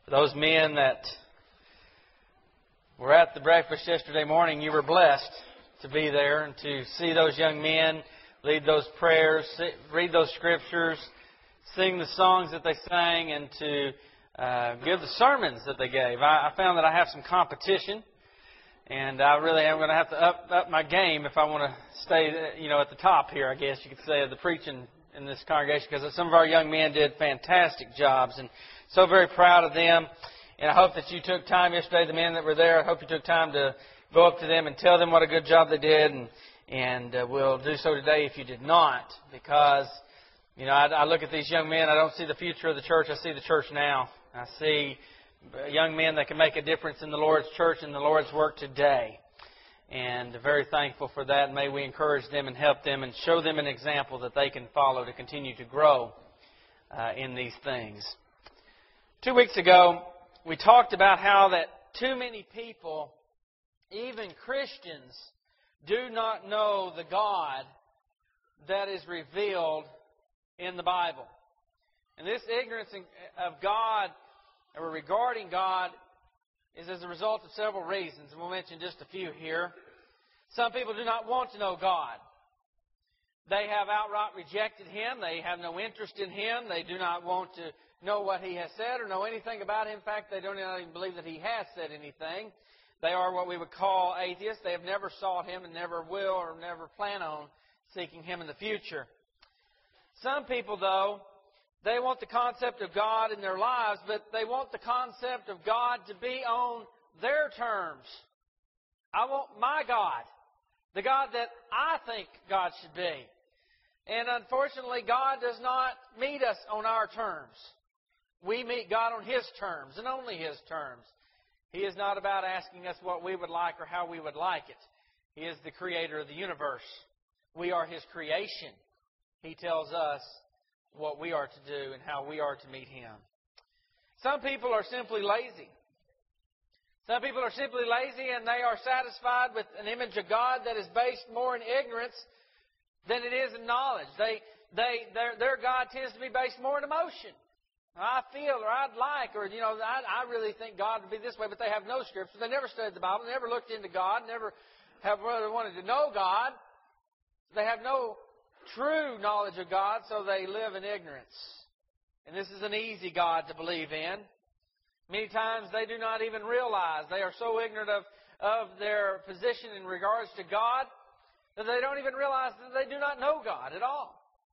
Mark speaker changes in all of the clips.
Speaker 1: Those men that were at the breakfast yesterday morning, you were blessed to be there and to see those young men lead those prayers, read those scriptures, sing the songs that they sang, and to give the sermons that they gave. I found that I have some competition, and I really am going to have to up my game if I want to stay, at the top here, I guess you could say, of the preaching in this congregation, because some of our young men did fantastic jobs, and so very proud of them. And I hope that you took time yesterday, the men that were there, I hope you took time to go up to them and tell them what a good job they did, and we'll do so today if you did not, because I look at these young men, I don't see the future of the church, I see the church now. I see young men that can make a difference in the Lord's church and the Lord's work today. And very thankful for that. May we encourage them and help them and show them an example that they can follow to continue to grow in these things. 2 weeks ago, we talked about how that too many people, even Christians, do not know the God that is revealed in the Bible. And this ignorance of God, or regarding God, is as a result of several reasons. And we'll mention just a few here. Some people do not want to know God. They have outright rejected Him. They have no interest in Him. They do not want to know what He has said or know anything about Him. In fact, they don't even believe that He has said anything. They are what we would call atheists. They have never sought Him and never will or never plan on seeking Him in the future. Some people, though, they want the concept of God in their lives, but they want the concept of God to be on their terms. I want my God, the God that I think God should be. And unfortunately, God does not meet us on our terms. We meet God on His terms and only His terms. He is not about asking us what we would like or how we would like it. He is the creator of the universe. We are His creation. He tells us what we are to do and how we are to meet Him. Some people are simply lazy. Some people are simply lazy, and they are satisfied with an image of God that is based more in ignorance than it is in knowledge. Their God tends to be based more in emotion. I feel, or I'd like, or I really think God would be this way, but they have no scripture. They never studied the Bible, never looked into God, never have really wanted to know God. They have no true knowledge of God, so they live in ignorance. And this is an easy God to believe in. Many times they do not even realize, they are so ignorant of their position in regards to God that they don't even realize that they do not know God at all.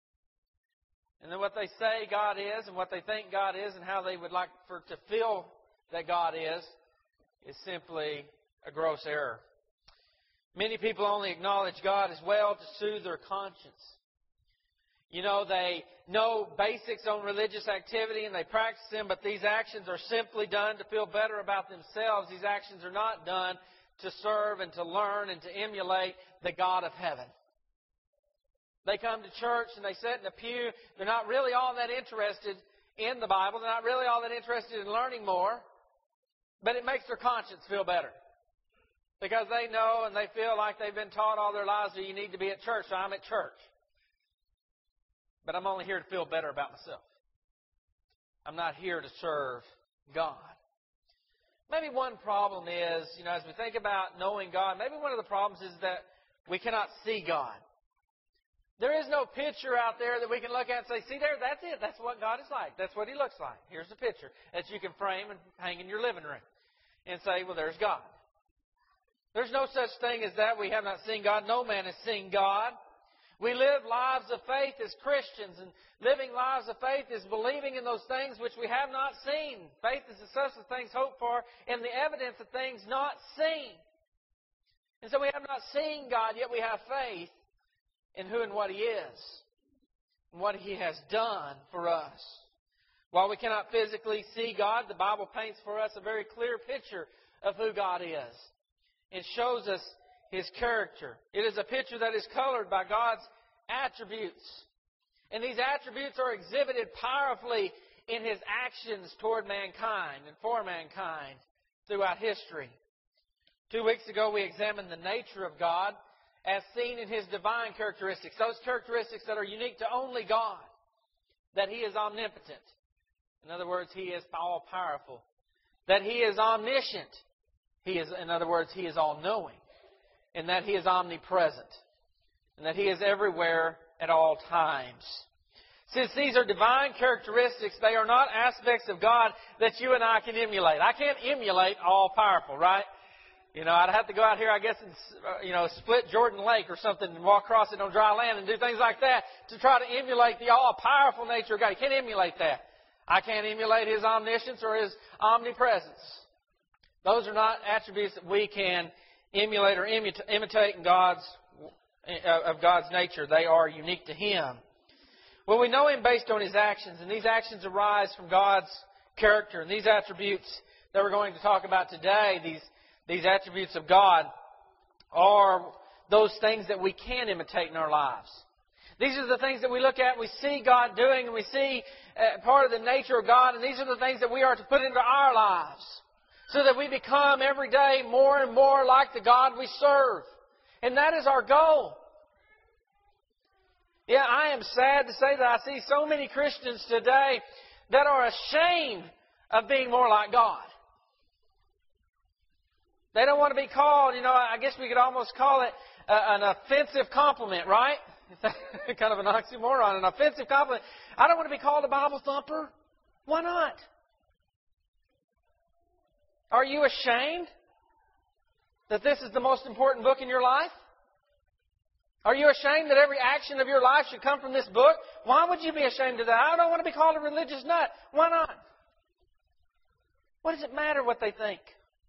Speaker 1: And then what they say God is and what they think God is and how they would like to feel that God is simply a gross error. Many people only acknowledge God as well to soothe their conscience. They know basics on religious activity and they practice them, but these actions are simply done to feel better about themselves. These actions are not done to serve and to learn and to emulate the God of heaven. They come to church and they sit in a pew. They're not really all that interested in the Bible. They're not really all that interested in learning more, but it makes their conscience feel better. Because they know and they feel like they've been taught all their lives that you need to be at church, so I'm at church. But I'm only here to feel better about myself. I'm not here to serve God. Maybe one problem is, as we think about knowing God, maybe one of the problems is that we cannot see God. There is no picture out there that we can look at and say, see there, that's it. That's what God is like. That's what He looks like. Here's the picture that you can frame and hang in your living room and say, well, there's God. There's no such thing as that. We have not seen God. No man has seen God. We live lives of faith as Christians, and living lives of faith is believing in those things which we have not seen. Faith is the substance of things hoped for and the evidence of things not seen. And so we have not seen God, yet we have faith in who and what He is and what He has done for us. While we cannot physically see God, the Bible paints for us a very clear picture of who God is. It shows us His character. It is a picture that is colored by God's attributes. And these attributes are exhibited powerfully in His actions toward mankind and for mankind throughout history. 2 weeks ago we examined the nature of God as seen in His divine characteristics. Those characteristics that are unique to only God. That He is omnipotent. In other words, He is all-powerful. that He is omniscient. In other words, He is all-knowing. And that He is omnipresent. And that He is everywhere at all times. Since these are divine characteristics, they are not aspects of God that you and I can emulate. I can't emulate all-powerful, right? I'd have to go out here, I guess, and, split Jordan Lake or something and walk across it on dry land and do things like that to try to emulate the all-powerful nature of God. You can't emulate that. I can't emulate His omniscience or His omnipresence. Those are not attributes that we can emulate or imitate of God's nature. They are unique to Him. Well, we know Him based on His actions, and these actions arise from God's character. And these attributes that we're going to talk about today, these attributes of God, are those things that we can imitate in our lives. These are the things that we look at, we see God doing, and we see part of the nature of God, and these are the things that we are to put into our lives so that we become every day more and more like the God we serve. And that is our goal. Yeah, I am sad to say that I see so many Christians today that are ashamed of being more like God. They don't want to be called, I guess we could almost call it an offensive compliment, right? Kind of an oxymoron, an offensive compliment. I don't want to be called a Bible thumper. Why not? Are you ashamed that this is the most important book in your life? Are you ashamed that every action of your life should come from this book? Why would you be ashamed of that? I don't want to be called a religious nut. Why not? What does it matter what they think?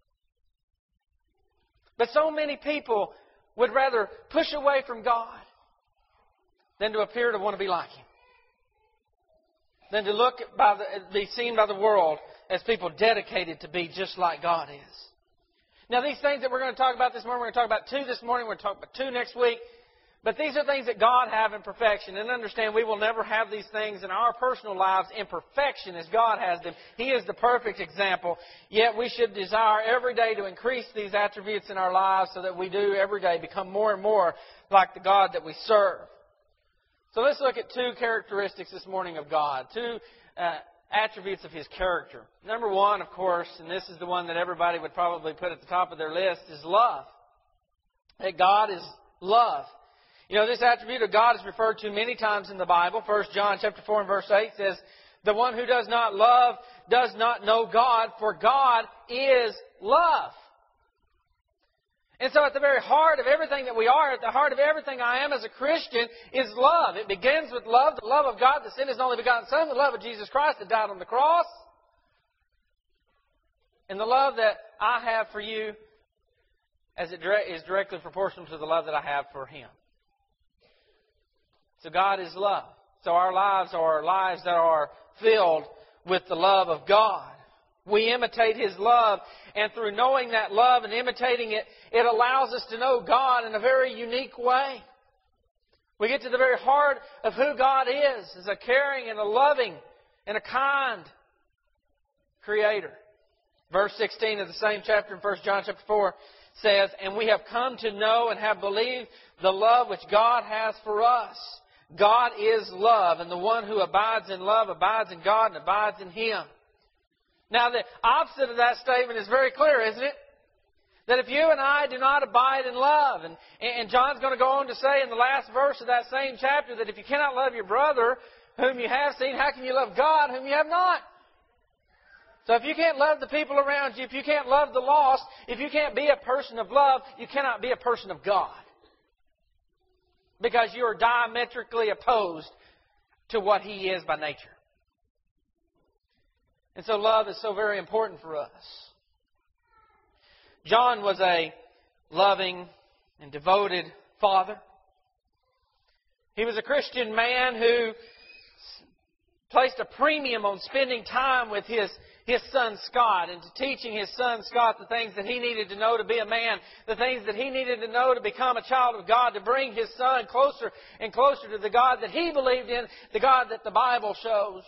Speaker 1: But so many people would rather push away from God than to appear to want to be like Him. Than to be seen by the world as people dedicated to be just like God is. Now, these things that we're going to talk about this morning, we're going to talk about 2 this morning, we're going to talk about 2 next week. But these are things that God has in perfection. And understand, we will never have these things in our personal lives in perfection as God has them. He is the perfect example. Yet we should desire every day to increase these attributes in our lives so that we do every day become more and more like the God that we serve. So let's look at 2 characteristics this morning of God. 2 attributes of His character. Number 1, of course, and this is the one that everybody would probably put at the top of their list, is love. That God is love. This attribute of God is referred to many times in the Bible. 1 John chapter 4 and verse 8 says, "The one who does not love does not know God, for God is love." And so at the very heart of everything that we are, at the heart of everything I am as a Christian, is love. It begins with love, the love of God that sent His only begotten Son, the love of Jesus Christ that died on the cross, and the love that I have for you as it is directly proportional to the love that I have for Him. So God is love. So our lives are lives that are filled with the love of God. We imitate His love, and through knowing that love and imitating it, it allows us to know God in a very unique way. We get to the very heart of who God is, as a caring and a loving and a kind Creator. Verse 16 of the same chapter in 1 John chapter 4 says, "And we have come to know and have believed the love which God has for us. God is love, and the one who abides in love abides in God and abides in Him." Now, the opposite of that statement is very clear, isn't it? That if you and I do not abide in love, and John's going to go on to say in the last verse of that same chapter that if you cannot love your brother whom you have seen, how can you love God whom you have not? So if you can't love the people around you, if you can't love the lost, if you can't be a person of love, you cannot be a person of God. Because you are diametrically opposed to what He is by nature. And so love is so very important for us. John was a loving and devoted father. He was a Christian man who placed a premium on spending time with his son Scott and to teaching his son Scott the things that he needed to know to be a man, the things that he needed to know to become a child of God, to bring his son closer and closer to the God that he believed in, the God that the Bible shows.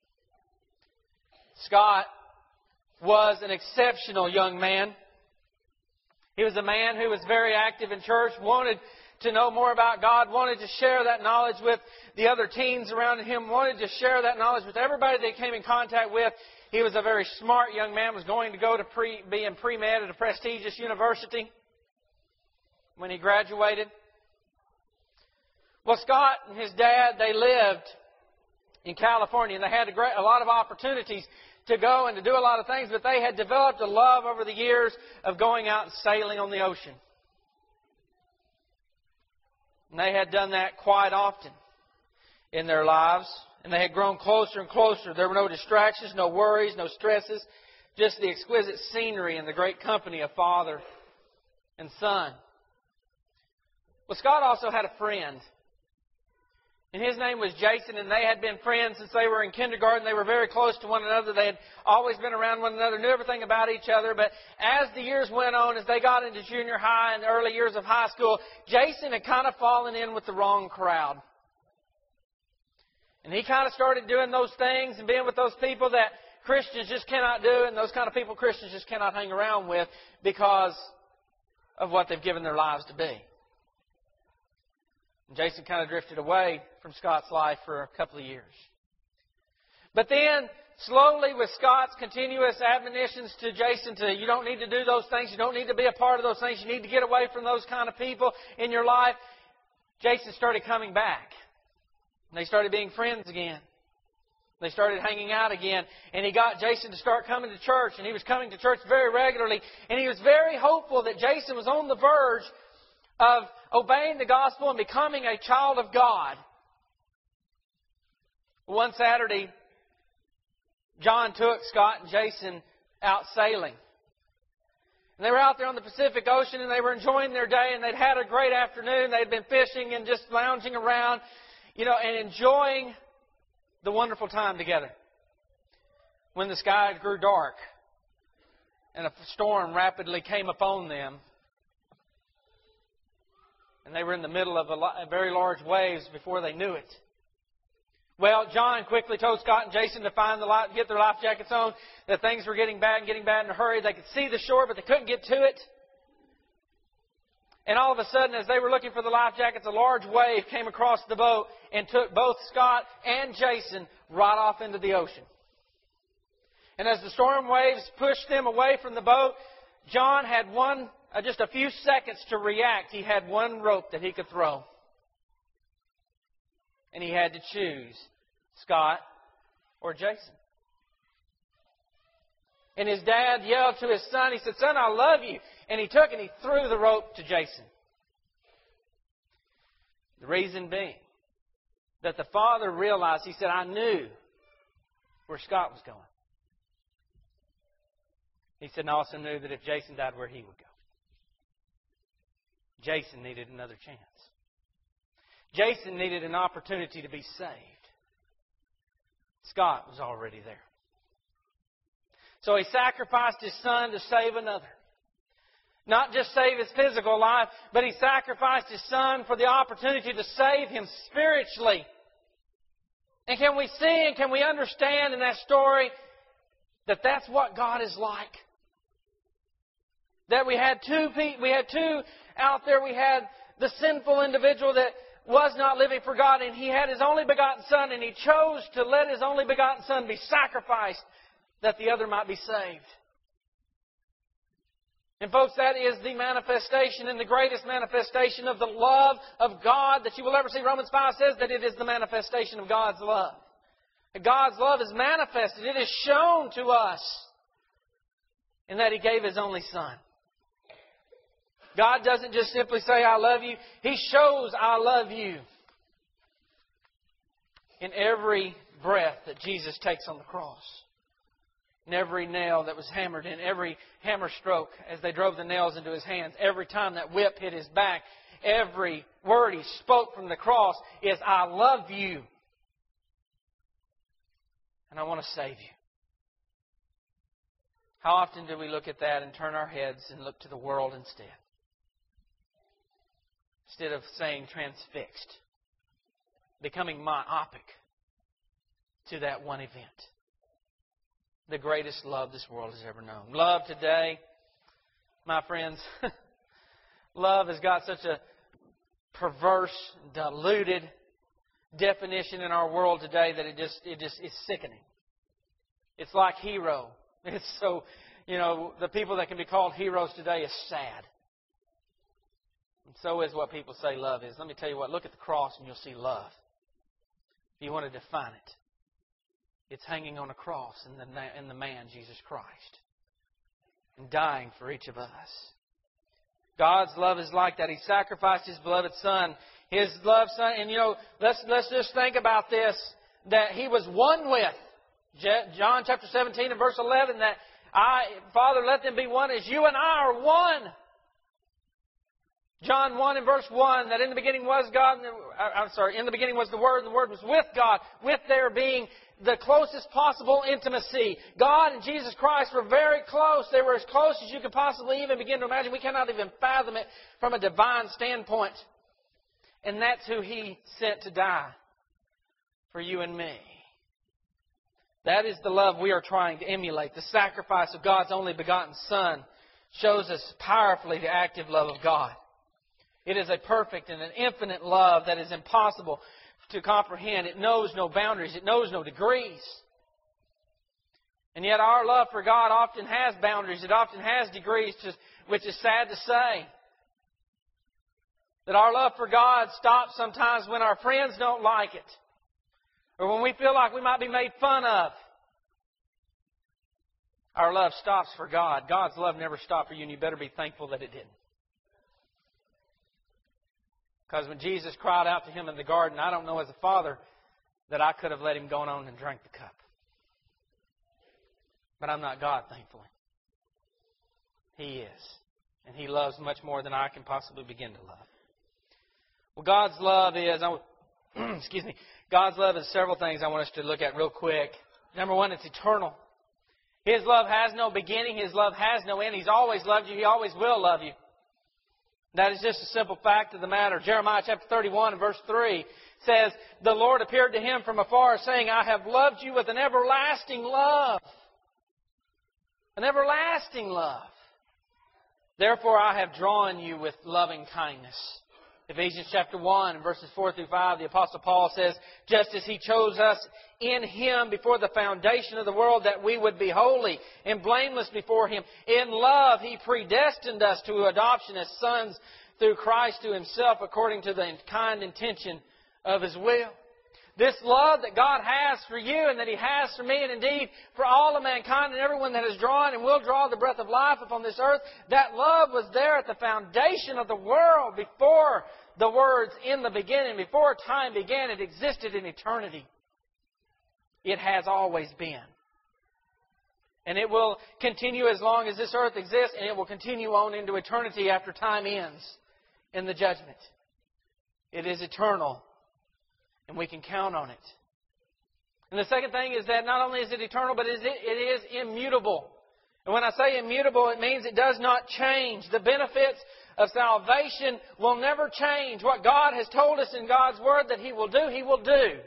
Speaker 1: Scott was an exceptional young man. He was a man who was very active in church, wanted to know more about God, wanted to share that knowledge with the other teens around him, wanted to share that knowledge with everybody that he came in contact with. He was a very smart young man, was going to go to be in pre-med at a prestigious university when he graduated. Well, Scott and his dad, they lived in California, and they had a lot of opportunities to go and to do a lot of things, but they had developed a love over the years of going out and sailing on the ocean. And they had done that quite often in their lives, and they had grown closer and closer. There were no distractions, no worries, no stresses, just the exquisite scenery and the great company of father and son. Well, Scott also had a friend. And his name was Jason, and they had been friends since they were in kindergarten. They were very close to one another. They had always been around one another, knew everything about each other. But as the years went on, as they got into junior high and the early years of high school, Jason had kind of fallen in with the wrong crowd. And he kind of started doing those things and being with those people that Christians just cannot do, and those kind of people Christians just cannot hang around with because of what they've given their lives to be. And Jason kind of drifted away from Scott's life for a couple of years. But then, slowly, with Scott's continuous admonitions to Jason to, you don't need to do those things, you don't need to be a part of those things, you need to get away from those kind of people in your life, Jason started coming back. And they started being friends again. They started hanging out again. And he got Jason to start coming to church. And he was coming to church very regularly. And he was very hopeful that Jason was on the verge of obeying the gospel and becoming a child of God. One Saturday, John took Scott and Jason out sailing. And they were out there on the Pacific Ocean, and they were enjoying their day, and they'd had a great afternoon. They'd been fishing and just lounging around, and enjoying the wonderful time together. When the sky grew dark and a storm rapidly came upon them, and they were in the middle of very large waves before they knew it. Well, John quickly told Scott and Jason to get their life jackets on, that things were getting bad in a hurry. They could see the shore, but they couldn't get to it. And all of a sudden, as they were looking for the life jackets, a large wave came across the boat and took both Scott and Jason right off into the ocean. And as the storm waves pushed them away from the boat, John had just a few seconds to react. He had one rope that he could throw. And he had to choose Scott or Jason. And his dad yelled to his son, he said, "Son, I love you." And he took and he threw the rope to Jason. The reason being that the father realized, he said, "I knew where Scott was going." He said, and I also knew that if Jason died, where he would go. Jason needed another chance. Jason needed an opportunity to be saved. Scott was already there. So he sacrificed his son to save another. Not just save his physical life, but he sacrificed his son for the opportunity to save him spiritually. And can we see and can we understand in that story that that's what God is like? That we had two out there. We had the sinful individual that was not living for God, and he had his only begotten Son, and he chose to let his only begotten Son be sacrificed that the other might be saved. And folks, that is the manifestation and the greatest manifestation of the love of God that you will ever see. Romans 5 says that it is the manifestation of God's love. That God's love is manifested. It is shown to us in that He gave His only Son. God doesn't just simply say, "I love you." He shows, "I love you," in every breath that Jesus takes on the cross. In every nail that was hammered in, every hammer stroke as they drove the nails into His hands, every time that whip hit His back, every word He spoke from the cross is, "I love you. And I want to save you." How often do we look at that and turn our heads and look to the world instead? Instead of saying transfixed, becoming myopic to that one event. The greatest love this world has ever known. Love today, my friends, love has got such a perverse, diluted definition in our world today that it just is sickening. It's like hero. It's so, the people that can be called heroes today is sad. And so is what people say love is. Let me tell you what, look at the cross and you'll see love. If you want to define it, it's hanging on a cross in the man, Jesus Christ, and dying for each of us. God's love is like that. He sacrificed His beloved Son. His beloved Son, and let's just think about this, that He was one with. John chapter 17 and verse 11, that Father, let them be one as you and I are one. John 1 and verse 1, that in the beginning was God, in the beginning was the Word, and the Word was with God, with there being the closest possible intimacy. God and Jesus Christ were very close. They were as close as you could possibly even begin to imagine. We cannot even fathom it from a divine standpoint. And that's who He sent to die for you and me. That is the love we are trying to emulate. The sacrifice of God's only begotten Son shows us powerfully the active love of God. It is a perfect and an infinite love that is impossible to comprehend. It knows no boundaries. It knows no degrees. And yet our love for God often has boundaries. It often has degrees, which is sad to say. That our love for God stops sometimes when our friends don't like it. Or when we feel like we might be made fun of. Our love stops for God. God's love never stopped for you, and you better be thankful that it didn't. Because when Jesus cried out to Him in the garden, I don't know as a father that I could have let Him go on and drink the cup. But I'm not God, thankfully. He is. And He loves much more than I can possibly begin to love. Well, God's love is, God's love is several things I want us to look at real quick. Number one, it's eternal. His love has no beginning. His love has no end. He's always loved you. He always will love you. That is just a simple fact of the matter. Jeremiah chapter 31 and verse 3 says, the Lord appeared to him from afar, saying, I have loved you with an everlasting love. An everlasting love. Therefore I have drawn you with loving kindness. Ephesians chapter 1 and verses 4 through 5, the Apostle Paul says, just as He chose us in Him before the foundation of the world, that we would be holy and blameless before Him. In love He predestined us to adoption as sons through Christ to Himself, according to the kind intention of His will. This love that God has for you and that He has for me, and indeed for all of mankind and everyone that has drawn and will draw the breath of life upon this earth, that love was there at the foundation of the world before the words in the beginning. Before time began, it existed in eternity. It has always been. And it will continue as long as this earth exists, and it will continue on into eternity after time ends in the judgment. It is eternal. And we can count on it. And the second thing is that not only is it eternal, but it is immutable. And when I say immutable, it means it does not change. The benefits of salvation will never change. What God has told us in God's Word that He will do, He will do.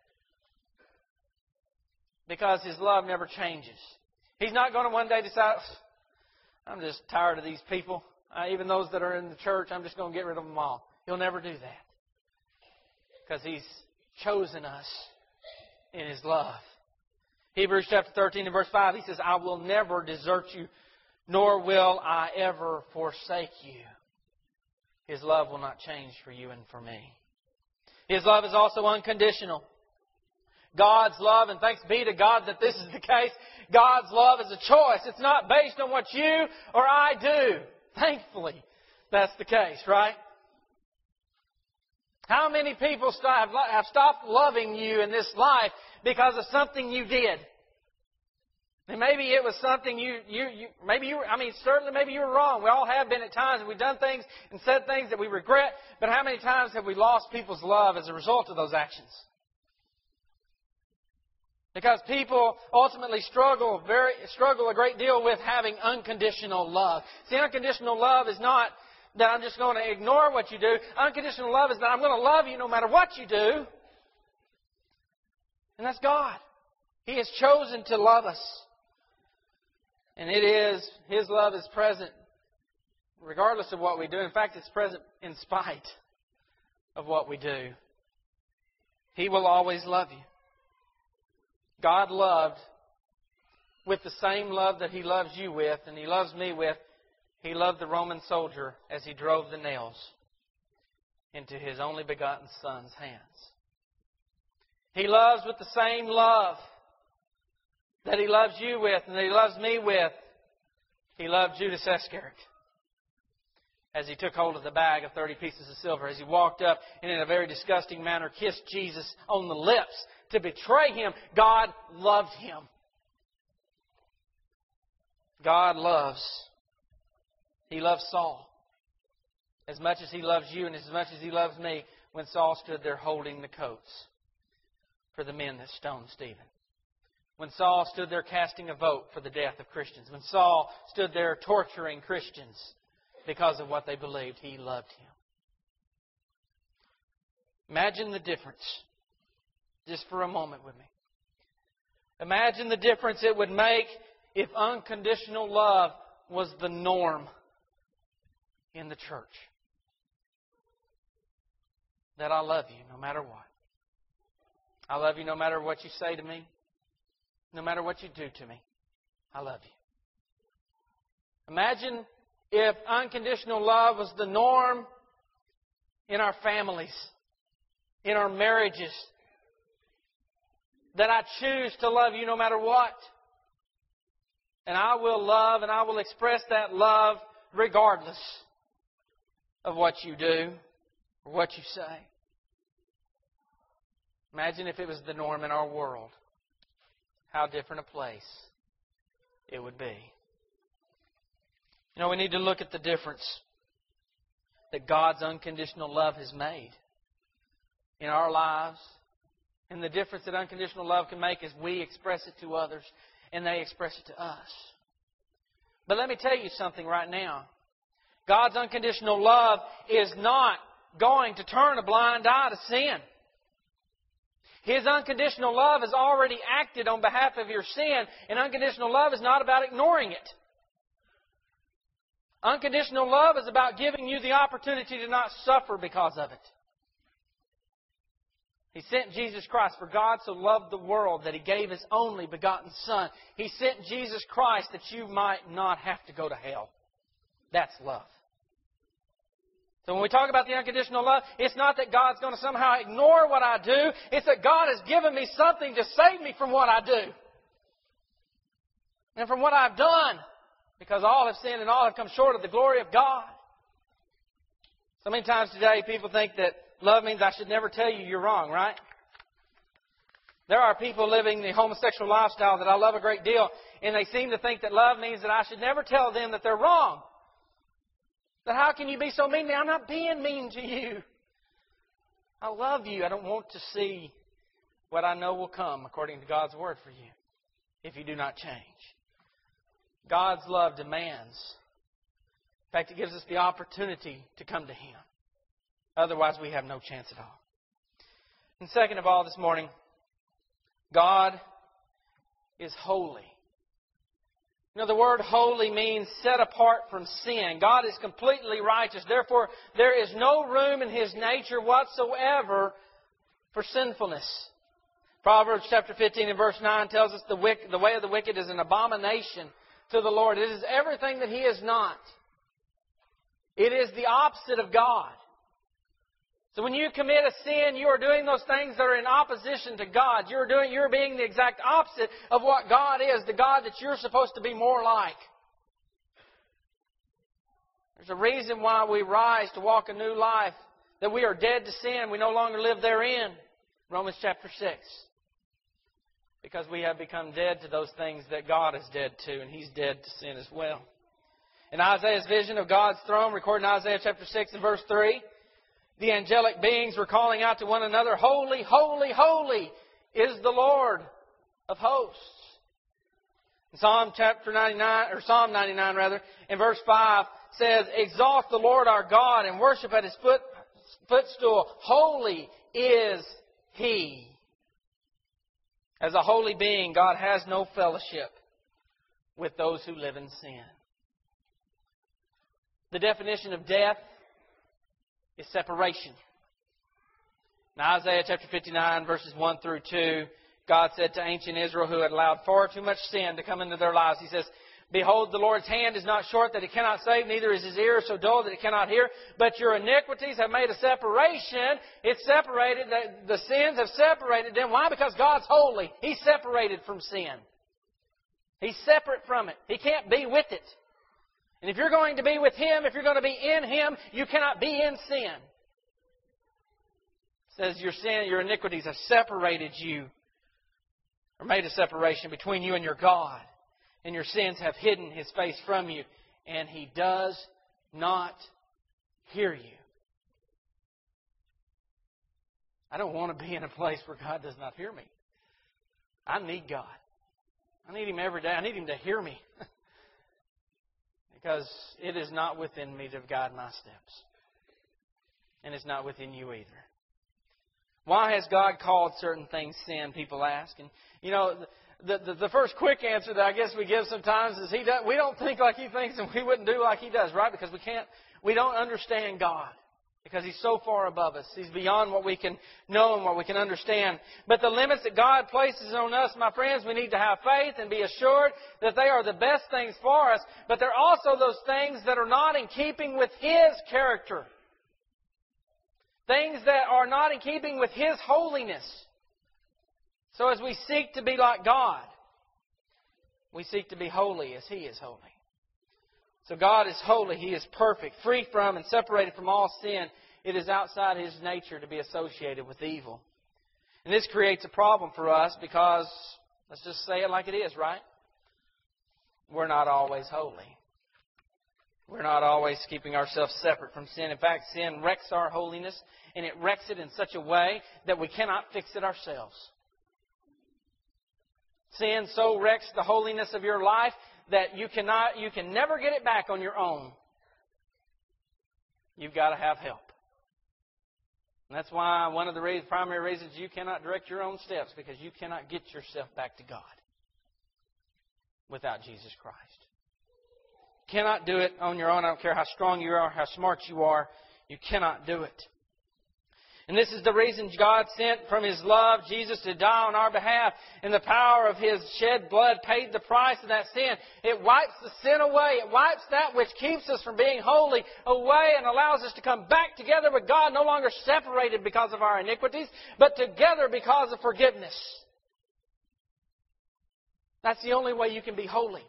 Speaker 1: Because His love never changes. He's not going to one day decide, I'm just tired of these people. Even those that are in the church, I'm just going to get rid of them all. He'll never do that. Because He's chosen us in His love. Hebrews chapter 13 and verse 5, He says, I will never desert you, nor will I ever forsake you. His love will not change for you and for me. His love is also unconditional. God's love, and thanks be to God that this is the case, God's love is a choice. It's not based on what you or I do. Thankfully, that's the case, right? How many people have stopped loving you in this life because of something you did? And maybe it was something certainly maybe you were wrong. We all have been at times, and we've done things and said things that we regret. But how many times have we lost people's love as a result of those actions? Because people ultimately struggle a great deal with having unconditional love. See, unconditional love is not that I'm just going to ignore what you do. Unconditional love is that I'm going to love you no matter what you do. And that's God. He has chosen to love us. And His love is present regardless of what we do. In fact, it's present in spite of what we do. He will always love you. God loved with the same love that He loves you with and He loves me with. He loved the Roman soldier as he drove the nails into His only begotten Son's hands. He loves with the same love that He loves you with and that He loves me with. He loved Judas Iscariot as he took hold of the bag of 30 pieces of silver, as he walked up and in a very disgusting manner kissed Jesus on the lips to betray Him. God loved him. God loves. He loves Saul as much as He loves you and as much as He loves me when Saul stood there holding the coats for the men that stoned Stephen. When Saul stood there casting a vote for the death of Christians. When Saul stood there torturing Christians because of what they believed, He loved him. Imagine the difference, just for a moment with me. Imagine the difference it would make if unconditional love was the norm in the church. That I love you no matter what. I love you no matter what you say to me. No matter what you do to me. I love you. Imagine if unconditional love was the norm in our families, in our marriages. That I choose to love you no matter what. And I will love and I will express that love regardless of what you do or what you say. Imagine if it was the norm in our world. How different a place it would be. You know, we need to look at the difference that God's unconditional love has made in our lives. And the difference that unconditional love can make is we express it to others and they express it to us. But let me tell you something right now. God's unconditional love is not going to turn a blind eye to sin. His unconditional love has already acted on behalf of your sin, and unconditional love is not about ignoring it. Unconditional love is about giving you the opportunity to not suffer because of it. He sent Jesus Christ, for God so loved the world that He gave His only begotten Son. He sent Jesus Christ that you might not have to go to hell. That's love. So when we talk about the unconditional love, it's not that God's going to somehow ignore what I do. It's that God has given me something to save me from what I do. And from what I've done. Because all have sinned and all have come short of the glory of God. So many times today people think that love means I should never tell you you're wrong, right? There are people living the homosexual lifestyle that I love a great deal. And they seem to think that love means that I should never tell them that they're wrong. But how can you be so mean to me? I'm not being mean to you. I love you. I don't want to see what I know will come according to God's Word for you if you do not change. God's love demands. In fact, it gives us the opportunity to come to Him. Otherwise, we have no chance at all. And second of all, this morning, God is holy. You know, the word holy means set apart from sin. God is completely righteous. Therefore, there is no room in His nature whatsoever for sinfulness. Proverbs chapter 15 and verse 9 tells us the way of the wicked is an abomination to the Lord. It is everything that He is not. It is the opposite of God. So when you commit a sin, you are doing those things that are in opposition to God. You're being the exact opposite of what God is, the God that you're supposed to be more like. There's a reason why we rise to walk a new life, that we are dead to sin. We no longer live therein. Romans chapter 6. Because we have become dead to those things that God is dead to, and He's dead to sin as well. In Isaiah's vision of God's throne, recorded in Isaiah chapter 6 and verse 3, the angelic beings were calling out to one another, "Holy, holy, holy is the Lord of hosts." In Psalm 99 in verse 5 says, "Exalt the Lord our God and worship at His footstool. Holy is He." As a holy being, God has no fellowship with those who live in sin. The definition of death is separation. In Isaiah chapter 59, verses 1 through 2, God said to ancient Israel, who had allowed far too much sin to come into their lives, He says, "Behold, the Lord's hand is not short that He cannot save, neither is His ear so dull that He cannot hear. But your iniquities have made a separation." It's separated. The sins have separated them. Why? Because God's holy. He's separated from sin. He's separate from it. He can't be with it. And if you're going to be with Him, if you're going to be in Him, you cannot be in sin. It says your sin, your iniquities have separated you, or made a separation between you and your God. And your sins have hidden His face from you. And He does not hear you. I don't want to be in a place where God does not hear me. I need God. I need Him every day. I need Him to hear me. Because it is not within me to guide my steps. And it's not within you either. Why has God called certain things sin, people ask. And, you know, the first quick answer that I guess we give sometimes is we don't think like He thinks and we wouldn't do like He does, right? Because we don't understand God. Because He's so far above us. He's beyond what we can know and what we can understand. But the limits that God places on us, my friends, we need to have faith and be assured that they are the best things for us. But they're also those things that are not in keeping with His character. Things that are not in keeping with His holiness. So as we seek to be like God, we seek to be holy as He is holy. So God is holy. He is perfect, free from and separated from all sin. It is outside His nature to be associated with evil. And this creates a problem for us because, let's just say it like it is, right? We're not always holy. We're not always keeping ourselves separate from sin. In fact, sin wrecks our holiness, and it wrecks it in such a way that we cannot fix it ourselves. Sin so wrecks the holiness of your life that you can never get it back on your own. You've got to have help. And that's why one of the primary reasons you cannot direct your own steps, because you cannot get yourself back to God without Jesus Christ. You cannot do it on your own. I don't care how strong you are, how smart you are. You cannot do it. And this is the reason God sent from His love Jesus to die on our behalf. And the power of His shed blood paid the price of that sin. It wipes the sin away. It wipes that which keeps us from being holy away and allows us to come back together with God, no longer separated because of our iniquities, but together because of forgiveness. That's the only way you can be holy.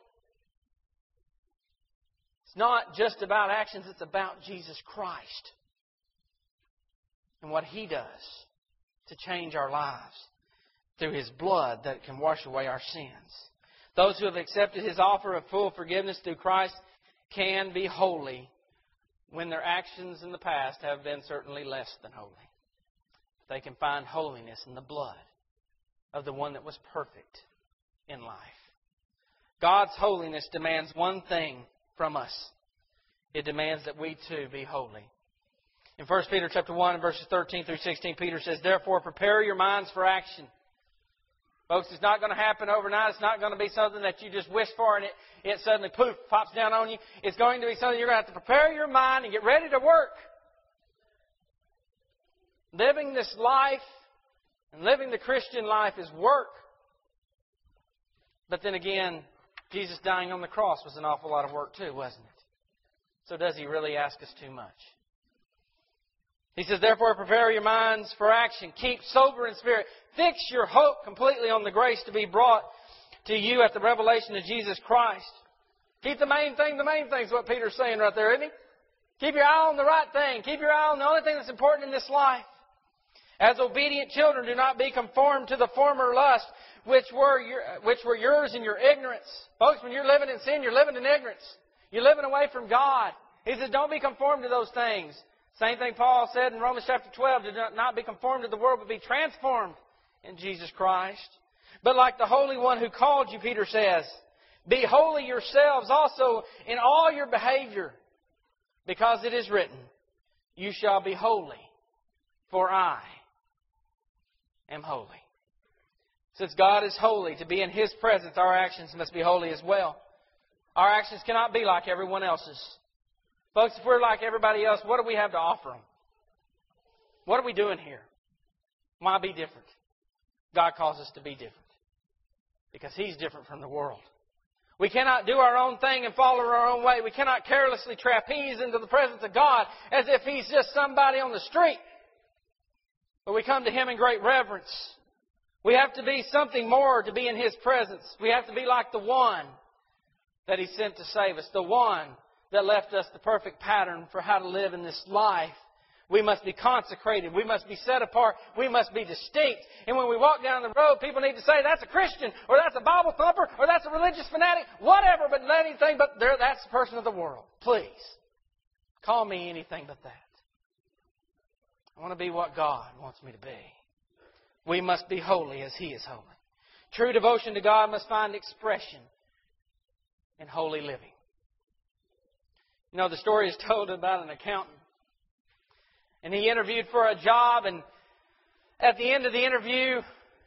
Speaker 1: It's not just about actions, it's about Jesus Christ. And what He does to change our lives through His blood that can wash away our sins. Those who have accepted His offer of full forgiveness through Christ can be holy when their actions in the past have been certainly less than holy. They can find holiness in the blood of the one that was perfect in life. God's holiness demands one thing from us. It demands that we too be holy. In 1 Peter chapter 1 and verses 13 through 16, Peter says, "Therefore prepare your minds for action." Folks, it's not going to happen overnight. It's not going to be something that you just wish for and it suddenly, poof, pops down on you. It's going to be something you're going to have to prepare your mind and get ready to work. Living this life and living the Christian life is work. But then again, Jesus dying on the cross was an awful lot of work too, wasn't it? So does He really ask us too much? He says, "Therefore prepare your minds for action. Keep sober in spirit. Fix your hope completely on the grace to be brought to you at the revelation of Jesus Christ." Keep the main thing is what Peter's saying right there, isn't he? Keep your eye on the right thing. Keep your eye on the only thing that's important in this life. As obedient children, do not be conformed to the former lust, which were yours in your ignorance. Folks, when you're living in sin, you're living in ignorance. You're living away from God. He says, don't be conformed to those things. Same thing Paul said in Romans chapter 12, do not be conformed to the world, but be transformed in Jesus Christ. But like the Holy One who called you, Peter says, be holy yourselves also in all your behavior, because it is written, you shall be holy, for I am holy. Since God is holy, to be in His presence, our actions must be holy as well. Our actions cannot be like everyone else's. Folks, if we're like everybody else, what do we have to offer them? What are we doing here? Why be different? God calls us to be different. Because He's different from the world. We cannot do our own thing and follow our own way. We cannot carelessly trapeze into the presence of God as if He's just somebody on the street. But we come to Him in great reverence. We have to be something more to be in His presence. We have to be like the one that He sent to save us. The one that left us the perfect pattern for how to live in this life. We must be consecrated. We must be set apart. We must be distinct. And when we walk down the road, people need to say, that's a Christian, or that's a Bible thumper, or that's a religious fanatic, whatever, but not anything but that's the person of the world. Please, call me anything but that. I want to be what God wants me to be. We must be holy as He is holy. True devotion to God must find expression in holy living. You know, the story is told about an accountant. And he interviewed for a job, and at the end of the interview,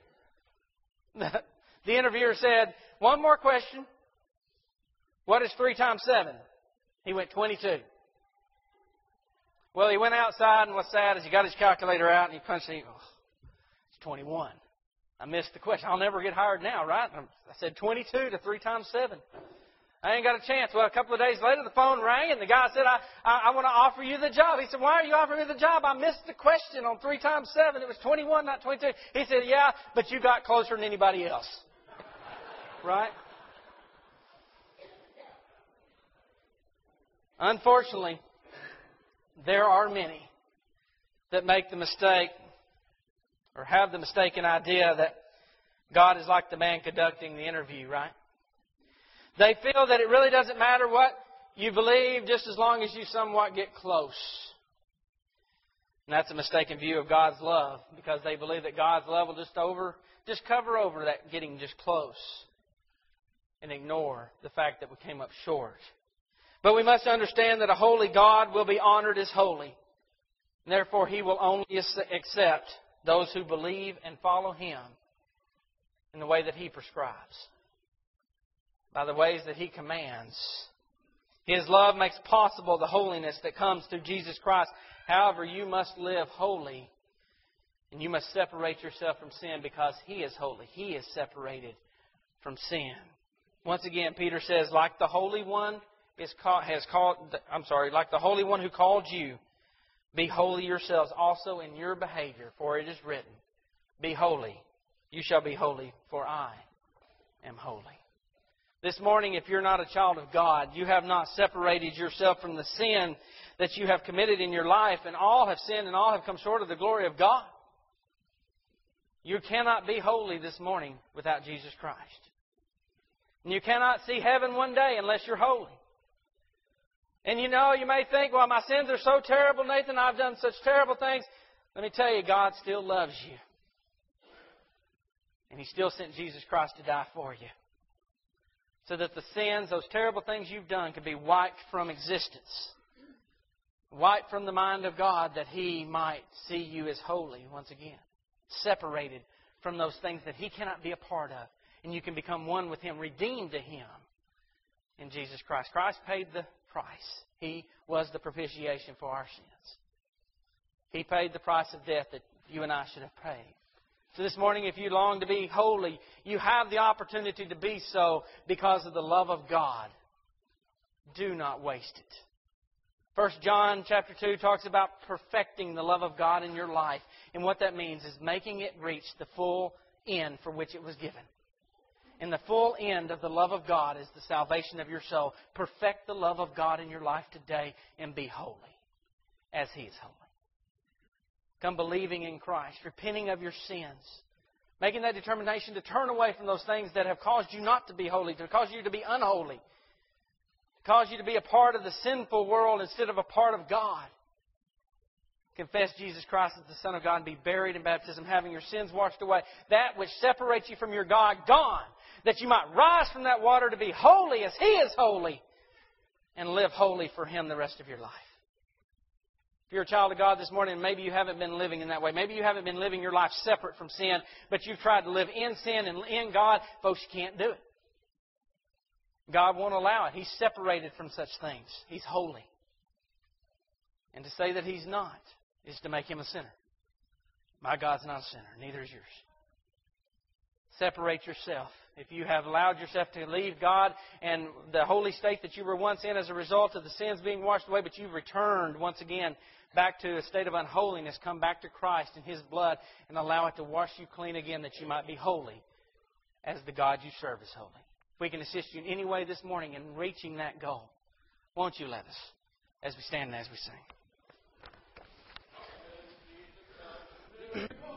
Speaker 1: the interviewer said, one more question. What is 3 times 7? He went 22. Well, he went outside, and what's sad is he got his calculator out, and he punched it. Oh, it's 21. I missed the question. I'll never get hired now, right? I said 22 to 3 times 7. I ain't got a chance. Well, a couple of days later, the phone rang, and the guy said, I want to offer you the job. He said, why are you offering me the job? I missed the question on 3 times 7. It was 21, not 22. He said, yeah, but you got closer than anybody else. Right? Unfortunately, there are many that make the mistake or have the mistaken idea that God is like the man conducting the interview, right? They feel that it really doesn't matter what you believe just as long as you somewhat get close. And that's a mistaken view of God's love, because they believe that God's love will just cover over that getting just close and ignore the fact that we came up short. But we must understand that a holy God will be honored as holy. Therefore, He will only accept those who believe and follow Him in the way that He prescribes, by the ways that He commands. His love makes possible the holiness that comes through Jesus Christ. However, you must live holy, and you must separate yourself from sin, because He is holy. He is separated from sin. Once again, Peter says, like the Holy One like the Holy One who called you, be holy yourselves also in your behavior, for it is written, be holy, you shall be holy, for I am holy. This morning, if you're not a child of God, you have not separated yourself from the sin that you have committed in your life, and all have sinned and all have come short of the glory of God. You cannot be holy this morning without Jesus Christ. And you cannot see heaven one day unless you're holy. And you know, you may think, well, my sins are so terrible, Nathan, I've done such terrible things. Let me tell you, God still loves you. And He still sent Jesus Christ to die for you, so that the sins, those terrible things you've done, can be wiped from existence. Wiped from the mind of God, that He might see you as holy once again. Separated from those things that He cannot be a part of. And you can become one with Him, redeemed to Him in Jesus Christ. Christ paid the price. He was the propitiation for our sins. He paid the price of death that you and I should have paid. So this morning, if you long to be holy, you have the opportunity to be so because of the love of God. Do not waste it. 1 John chapter 2 talks about perfecting the love of God in your life. And what that means is making it reach the full end for which it was given. And the full end of the love of God is the salvation of your soul. Perfect the love of God in your life today and be holy as He is holy. Come believing in Christ, repenting of your sins, making that determination to turn away from those things that have caused you not to be holy, to cause you to be unholy, to cause you to be a part of the sinful world instead of a part of God. Confess Jesus Christ as the Son of God and be buried in baptism, having your sins washed away. That which separates you from your God, gone. That you might rise from that water to be holy as He is holy and live holy for Him the rest of your life. If you're a child of God this morning, maybe you haven't been living in that way. Maybe you haven't been living your life separate from sin, but you've tried to live in sin and in God. Folks, you can't do it. God won't allow it. He's separated from such things. He's holy. And to say that He's not is to make Him a sinner. My God's not a sinner. Neither is yours. Separate yourself. If you have allowed yourself to leave God and the holy state that you were once in as a result of the sins being washed away, but you've returned once again back to a state of unholiness, come back to Christ and His blood and allow it to wash you clean again that you might be holy as the God you serve is holy. If we can assist you in any way this morning in reaching that goal, won't you let us as we stand and as we sing.